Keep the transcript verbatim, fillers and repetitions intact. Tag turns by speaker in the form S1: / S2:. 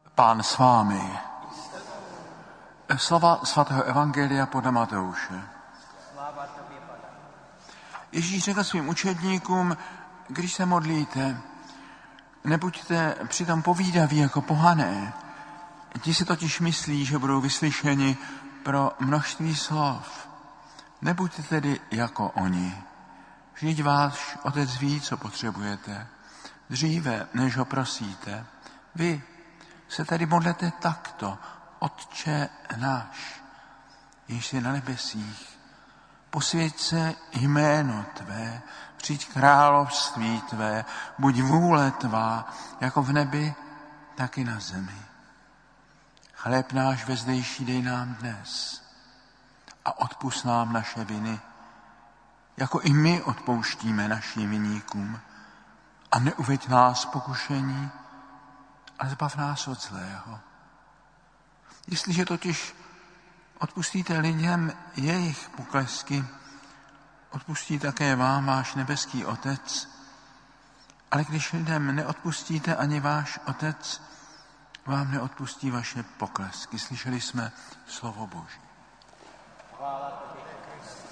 S1: Pán s vámi. Slova svatého evangelia podle Matouše. Ježíš řekl svým učedníkům, když se modlíte, nebuďte přitom povídaví jako pohané. Ti si totiž myslí, že budou vyslyšeni pro množství slov. Nebuďte tedy jako oni. Vždyť váš otec ví, co potřebujete. Dříve, než ho prosíte. Vy se tedy modlete takto. Otče náš, jenž jsi na nebesích, posvěť se jméno tvé, přijď království tvé, buď vůle tvá, jako v nebi, tak i na zemi. Chléb náš vezdejší dej nám dnes a odpusť nám naše viny, jako i my odpouštíme našim viníkům. A neuveď nás pokušení, ale zbav nás od zlého. Jestliže totiž odpustíte lidem jejich poklesky, odpustí také vám váš nebeský Otec. Ale když lidem neodpustíte, ani váš Otec vám neodpustí vaše poklesky. Slyšeli jsme slovo Boží.
S2: Chvála tobě, Kriste.